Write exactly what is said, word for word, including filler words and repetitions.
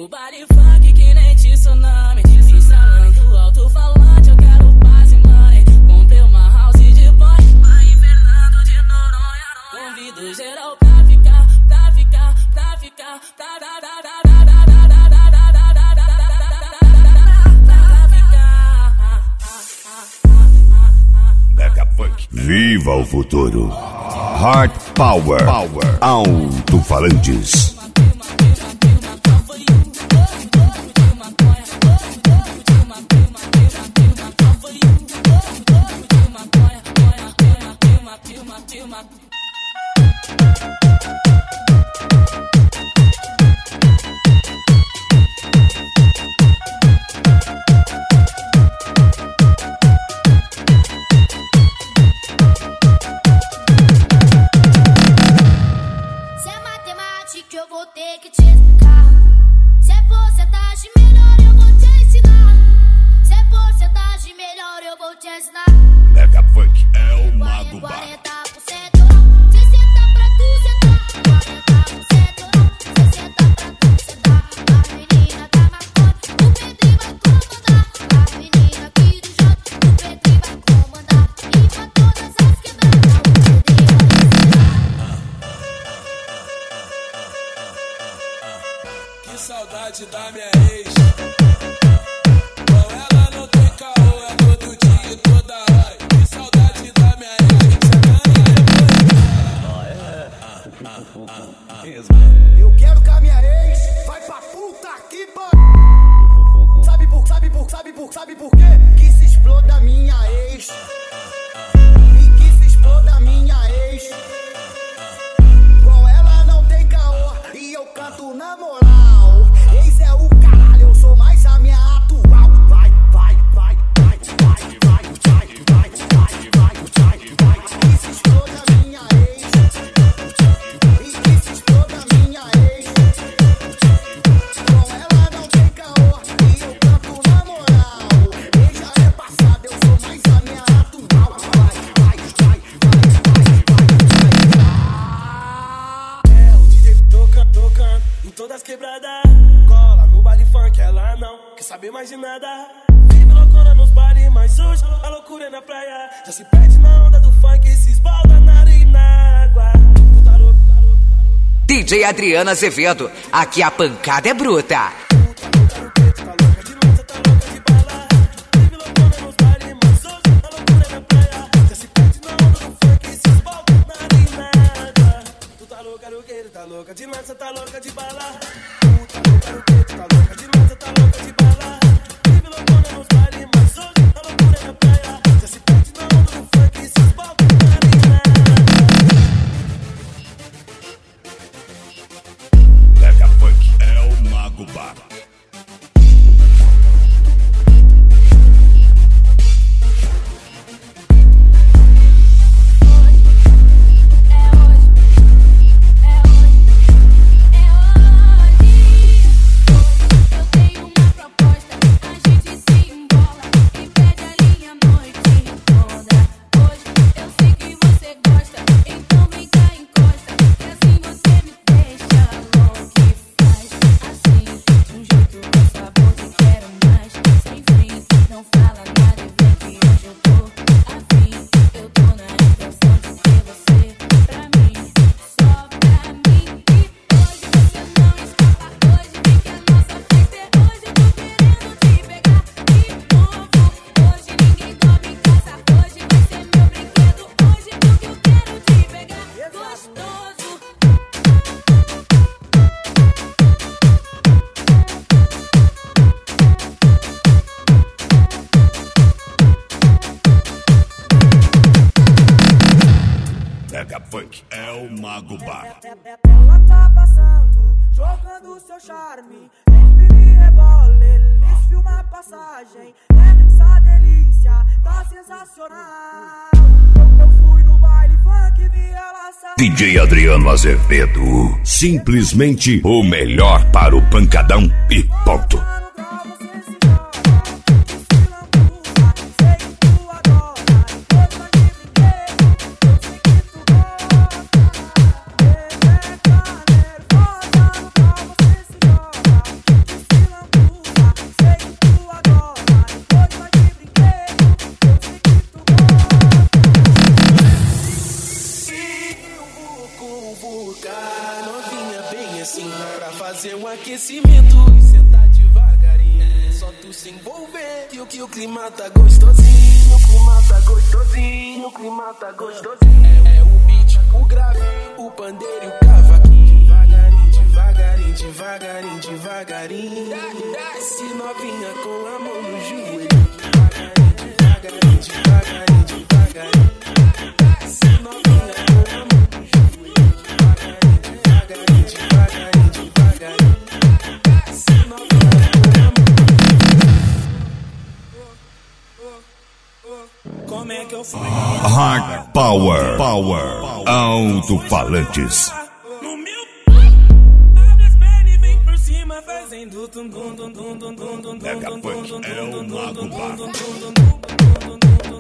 No baile funk que nem tsunami, instalando alto-falante, eu quero paz e mãe. Comprei uma house de banho, mãe Fernando de Noronha. Convido geral pra ficar, pra ficar, pra ficar, pra dar, dar, dar, dar, dar, dar, dar, dar, dar, dar, dar, Mega Funk. Viva o futuro. Heart Power. Power. Alto-falantes. Eu vou ter que te explicar. Se é porcentagem melhor, eu vou te ensinar. Se é porcentagem melhor, eu vou te ensinar. Mega Funk é o Mago Bar. quarenta por cento, sessenta pra tu sentar. quarenta por cento, sessenta pra tu sentar. A menina da Marconi, o Pedrinho vai comandar. A menina aqui do J, o Pedrinho vai comandar. E pra todas as quebradas, o Pedrinho vai ensinar. Que saudade da minha ex. Com ela não tem caô, é todo dia e toda hora. Que saudade da minha ex. Eu quero que a minha ex vai pra puta que pariu. Sabe por, sabe por, sabe por, sabe por quê? Que se exploda a minha ex. E que se exploda a minha ex. Com ela não tem caô e eu canto na moral. Ex é o caralho, eu sou mais a minha atual. Vai, vai, vai, vai, vai, vai, vai, vai, vai, vai, vai, vai. Que se exploda a minha ex. E que se exploda a minha ex. Com ela não tem caô e eu canto na moral. Ex já é passado, eu sou mais a minha atual. Vai, vai, vai, vai, vai, vai. É o D J tocando, tocando em todas as quebradas. Cola no baile funk, ela não quer saber mais de nada. Vive loucura nos bares, mas hoje a loucura é na praia. Já se perde na onda do funk e se esbalda na areia e na água. Tá louco, tá louco, tá louco. D J Adriano Azevedo, aqui a pancada é bruta. Tá louca de lança, tá louca de bala. Tá louca do peito, tá louca de lança, tá louca de bala. Vive loucura nos bares, mas hoje a loucura é na praia. Já se perde na onda do funk e se esbalda na arena. Mega Funk é o Mago Bar. Mega Funk é o Mago Bar. Ela tá passando, jogando seu charme. Empine e rebola, eles filmam a passagem. Essa delícia tá sensacional. Eu fui no baile funk, vi ela sair. D J Adriano Azevedo, simplesmente o melhor para o pancadão e ponto. Você se joga, a novinha bem assim, pra fazer um aquecimento e sentar devagarinho. Só tu se envolver, que o que o clima tá gostosinho, o clima tá gostosinho, o clima tá gostosinho. É, é o beat, o grave, o pandeiro e o cavaquinho. Devagarinho, devagarinho, devagarinho, devagarinho. Desce novinha com a mão no joelho. Devagarinho, devagarinho, devagarinho. Desce novinha com a mão no joelho. Devagarinho, devagarinho, devagarinho. Desce novinha com a mão no joelho. Como é que eu fui? Hard Power, Power, Alto-Falantes. No meu abre as pernas e vem por cima fazendo tum dum dum dum dum dum dum. Pega Punk é o Mago Bar.